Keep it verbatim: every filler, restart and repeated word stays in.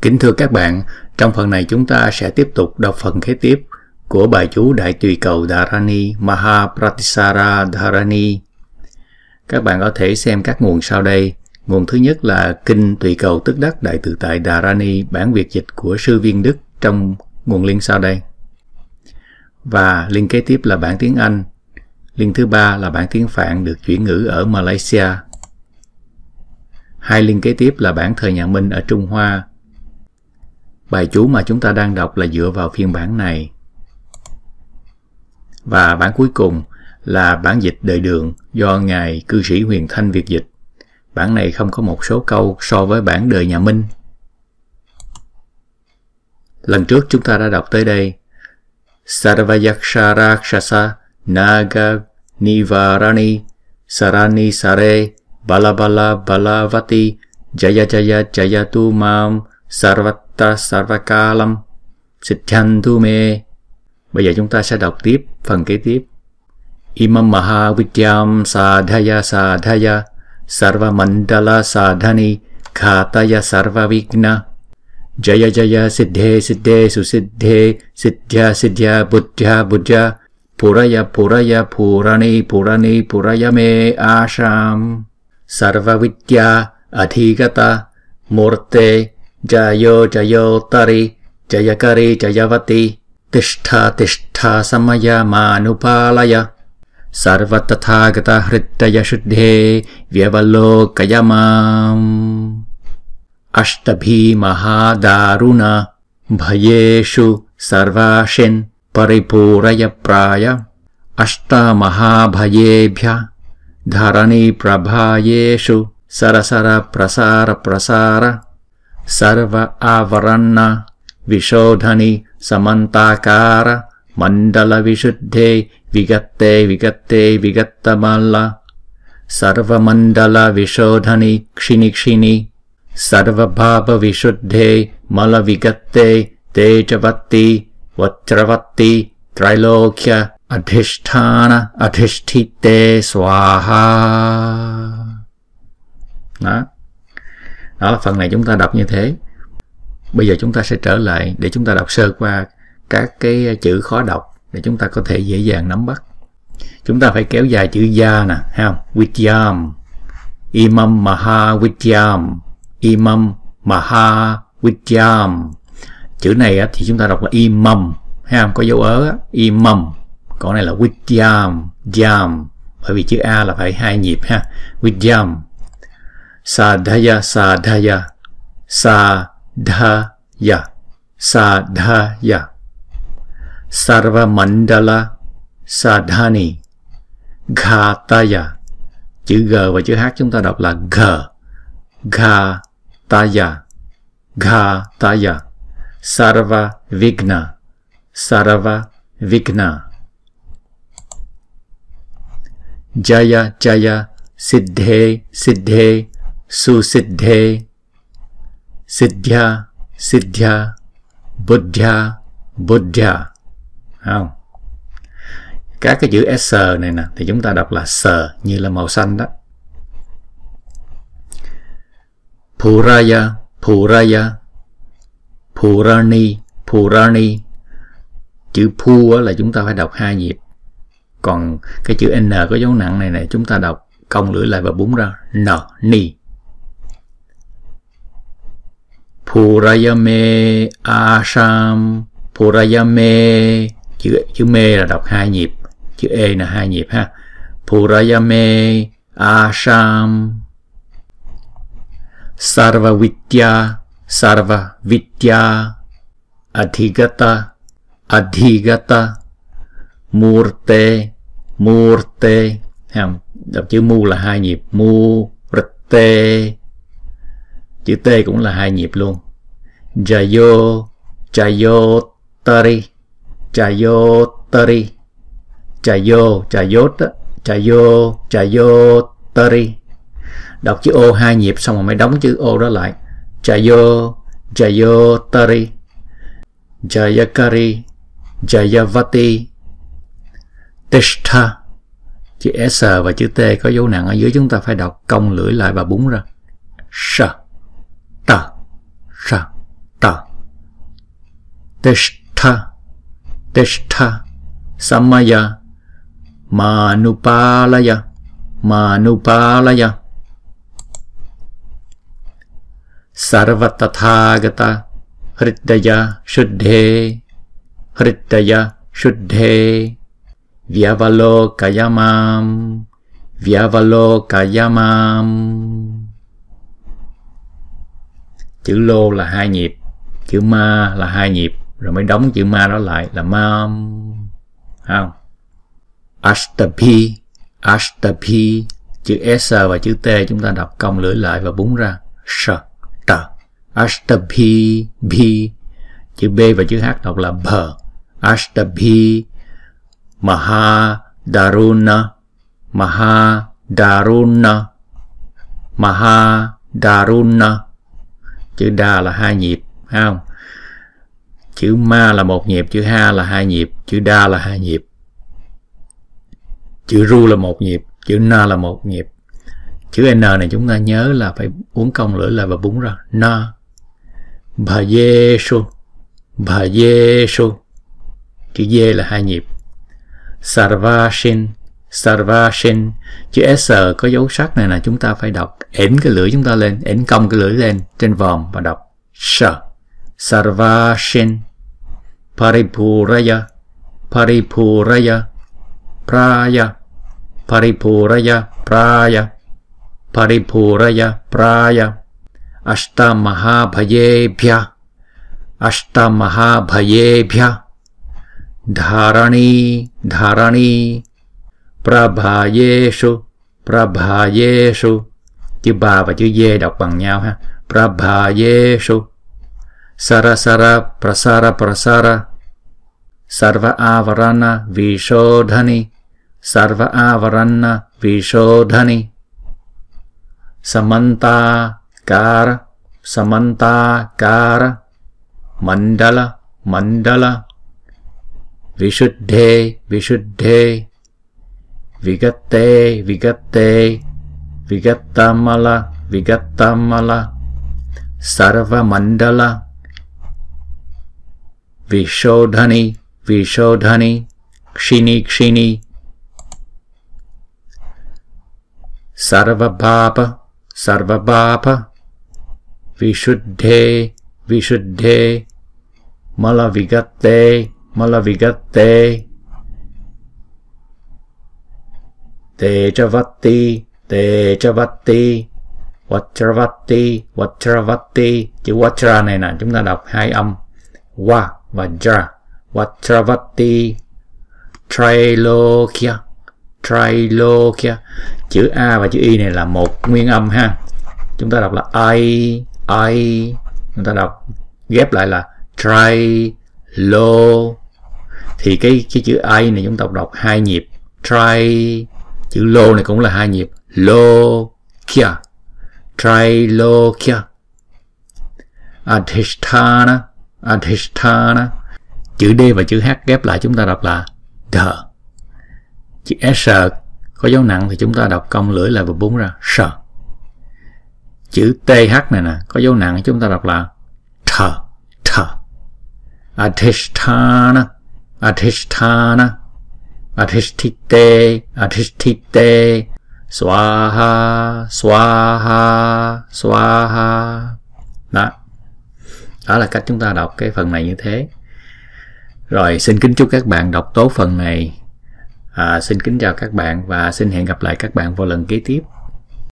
Kính thưa các bạn, trong phần này chúng ta sẽ tiếp tục đọc phần kế tiếp của bài chú Đại Tùy Cầu Dharani Mahapratisara Dharani. Các bạn có thể xem các nguồn sau đây. Nguồn thứ nhất là Kinh Tùy Cầu Tức Đắc Đại Tự Tại Dharani, bản Việt dịch của Sư Viên Đức trong nguồn link sau đây. Và link kế tiếp là bản tiếng Anh. Link thứ ba là bản tiếng Phạn được chuyển ngữ ở Malaysia. Hai link kế tiếp là bản thời nhà Minh ở Trung Hoa. Bài chú mà chúng ta đang đọc là dựa vào phiên bản này. Và bản cuối cùng là bản dịch đời Đường do Ngài Cư sĩ Huyền Thanh Việt dịch. Bản này không có một số câu so với bản đời nhà Minh. Lần trước chúng ta đã đọc tới đây. Sarvayaksha Rakshasa Naga Nivarani Sarani Sare Balabala Balavati Jaya Jaya Jayatu Mam Sarvata Sarvakalam Siddhantu Me. Bây giờ chúng ta sẽ đọc tiếp phần kế tiếp. Imam Mahavidyam Sadhaya Sadhaya Sarva Mandala Sadhani Khataya Sarva Vigna Jaya Jaya Siddhe Siddhe Susiddhe Siddhya Siddhya Buddha Buddha Puraya Puraya Purani Purani Puraya Me Asham Sarva Vidya Adhigata Murte Jayo Jayo Tari Jayakari Jayavati Tishtha Tishtha Samaya Manupalaya Sarva Tathagata Hrittaya Shuddhe Vyavalo Kayamam Ashtabhi Mahadaruna Bhayeshu Sarvashin Paripuraya Praya Ashta Mahabhayebhya Dharani Prabhayeshu Sarasara Prasara Prasara Sarva Avarana Vishodhani Samantakara Mandala Vishuddhe Vigatte Vigatte Vigattamala Sarva Mandala Vishodhani Kshini Kshini Sarva Bhava Vishuddhe Mala Vigatte Tejavati Vajravati Trilokya Adhishthana Adhishthite Swaha. Đó. Đó, phần này chúng ta đọc như thế. Bây giờ chúng ta sẽ trở lại để chúng ta đọc sơ qua các cái chữ khó đọc để chúng ta có thể dễ dàng nắm bắt. Chúng ta phải kéo dài chữ ya nè, ha, Vidyam, Imam Mahavidyam, Imam Mahavidyam. Chữ này á, thì chúng ta đọc là Imam, ha, có dấu ớ, Imam. Còn này là Vidyam, Jam, bởi vì chữ A là phải hai nhịp, ha, Vidyam. Sadhaya, Sadhaya, Sadhaya, Sadhaya. Sarva Mandala Sadhani Ghataya. Chữ G và chữ H chúng ta đọc là G. Ghataya, Ghataya. Sarva Vigna, Sarva Vigna. Jaya Jaya Siddhe Siddhe Susiddhe Siddhya Siddhya Buddha Buddha. Không? Các cái chữ S này nè thì chúng ta đọc là sờ, như là màu xanh đó. Puraya Puraya Purani Purani. Chữ pu là chúng ta phải đọc hai nhịp. Còn cái chữ N có dấu nặng này này chúng ta đọc cong lưỡi lại và búng ra N, Ni. Purayame Asham Purayame. Chữ, chữ me là đọc hai nhịp, chữ E là hai nhịp, ha. Purayame Asham. Sarva Vidya Sarva Vidya Adhigata Adhigata Murte Murte, ha. Đọc chữ mu là hai nhịp, mu rte. Chữ T cũng là hai nhịp luôn. Jayo Jayo Tari Jayo Tari Jayo Jayot Jayo Jayo Tari. Đọc chữ O hai nhịp xong rồi mới đóng chữ O đó lại. Jayo Jayo Tari Jayakari Jayavati. Tishtha. Chữ S và chữ T có dấu nặng ở dưới chúng ta phải đọc cong lưỡi lại và búng ra. Sa Ta Sa Tishtha, Tishtha, Samaya, Manupalaya, Manupalaya. Sarvatathagata, Hridaya, Shuddhe, Hridaya, Shuddhe, Vyavalokayamam, Vyavalokayamam. Chữ lô là hai nhịp, chữ ma là hai nhịp, rồi mới đóng chữ ma đó lại là mam. Không? Ashtabhi, Ashtabhi, chữ S và chữ T chúng ta đọc cong lưỡi lại và búng ra. S, T, Ashtabhi, Bhi, chữ B và chữ H đọc là B. Ashtabhi, Maha Daruna, Maha Daruna, Maha Daruna. Chữ đa là hai nhịp, thấy không? Chữ ma là một nhịp, chữ ha là hai nhịp, chữ đa là hai nhịp. Chữ ru là một nhịp, chữ na là một nhịp. Chữ N này chúng ta nhớ là phải uốn cong lưỡi lại và búng ra. Na. Bhajeshu, Bhajeshu. Chữ D là hai nhịp. Sarvashin, Sarvashin. Chữ S có dấu sắc này là chúng ta phải đọc ỉn cái lưỡi chúng ta lên, ỉn cong cái lưỡi lên trên vòm và đọc S. Sarvashin. Paripuraya, Paripuraya, Praya, Paripuraya, Praya, Paripuraya, Praya. Ashtamahabhayebhya, Ashtamahabhayebhya. Dharani, Dharani. Prabhayeshu, Prabhayeshu. Chữ ba và chữ D đọc bằng nhau ha. Prabhayeshu. Sarasara, Prasara, Prasara. Sarva avarana vishodhani, Sarva avarana vishodhani. Samanta kara, Samanta kara. Mandala, Mandala. Vishuddhe, Vishuddhe. Vigatte, Vigatte. Vigattamala, Vigattamala. Sarva mandala. Vishodhani, Vishodhani. Kshini, Kshini. Sarvabhapa, Sarvabhapa. Vishuddhe, Vishuddhe. Malavigatte, Malavigatte. Tejavati, Tejavati. Vajravati, Vajravati. Chữ Vajra này nè chúng ta đọc hai âm Wa và Ja. Vajravati. Trailokya, Trailokya. Chữ A và chữ Y này là một nguyên âm ha. Chúng ta đọc là I, I. Chúng ta đọc ghép lại là Trailo. Thì cái, cái chữ I này chúng ta đọc hai nhịp. Trai. Chữ lô này cũng là hai nhịp. Lokya, Trailokya. Adhisthana, Adhisthana. Chữ D và chữ H ghép lại chúng ta đọc là The. Chữ S có dấu nặng thì chúng ta đọc cong lưỡi lại và búng ra S. Chữ T H này nè có dấu nặng chúng ta đọc là Th, Th. Adhisthana, Adhisthana. Adhisthite, Adhisthite. Swaha, Swaha, Swaha. Đó. Đó là cách chúng ta đọc cái phần này như thế. Rồi, xin kính chúc các bạn đọc tốt phần này. À, xin kính chào các bạn và xin hẹn gặp lại các bạn vào lần kế tiếp.